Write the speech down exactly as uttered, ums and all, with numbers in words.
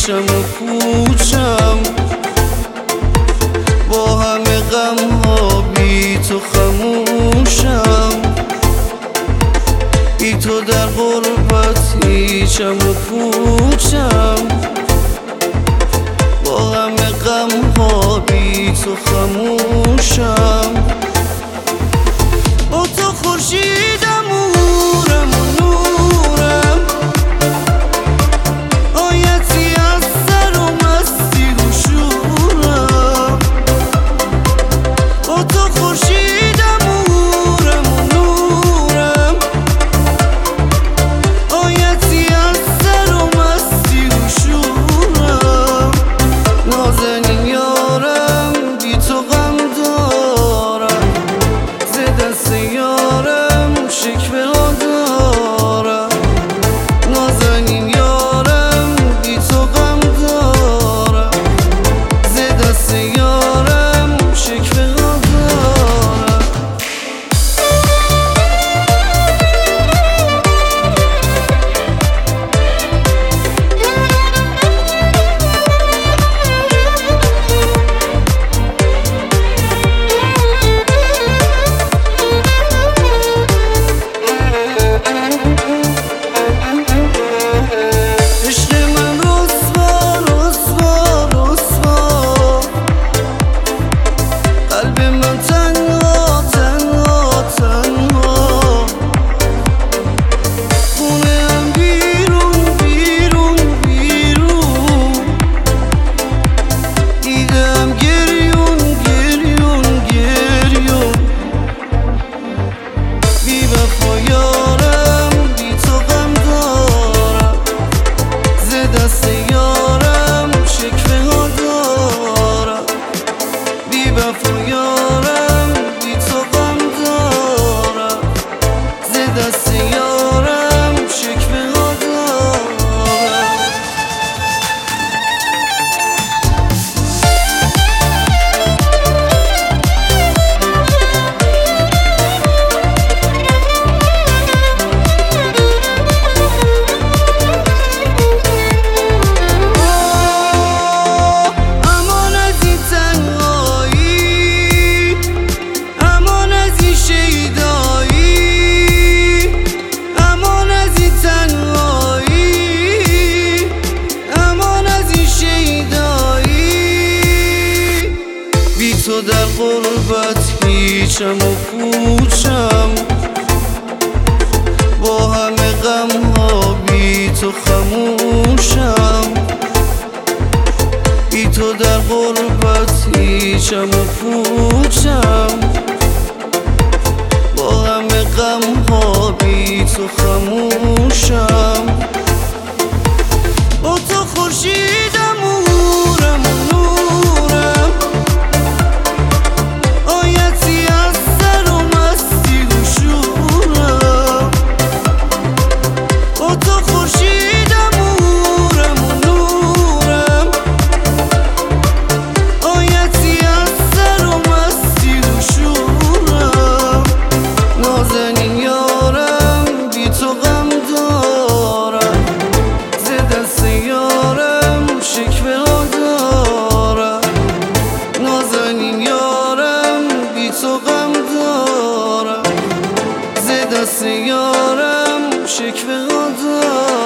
پیچم و پوچم، با همه غم ها بی تو خموشم. بی تو در غربت هیچم و پوچم، با همه غم ها بی تو خموشم. با تو خورشیدم نورم و نورم، آیتی از سر و مستی و شورم. با تو خورشیدم نورم و نورم، آیتی از سر و مستی و شورم. نازنین یارم بی تو غم دارم، ز دست یارم شکوه ها دارم. نازنین یارم بی تو غم دارم، ز دست یارم شکوه ها دارم. عشق من رسوا رسوا رسوا، قلب من تنها تنها تنها. خونه هم بیرون بیرون بیرون، دیدم گریون گریون گریون. بی وفا یارم بی تو غم دارم، ز دست یارم شکوه ها دارم. بی وفا یارم بی تو غم دارم، ز دست یارم شکوه ها دارم. امان از این تنهایی، امان از این شیدایی، امان از این تنهایی، امان از این شیدایی. بی تو در غربت هیچم و پوچم، با همه غم ها بی تو خموشم. بی تو در غربت هیچم و پوچم، با همه غم ها بی تو خموشم. با تو خورشیدم نورم و نورم، آیتی از سر و مستی و شورم. با تو خورشیدم نورم و نورم، آیتی از سر و مستی و شورم. نازنین یارم بی تو غم دارم، ز دست یارم شکوه ها دارم. نازنین یارم بی تو غم دارم، ز دست یارم شکوه ها دارم.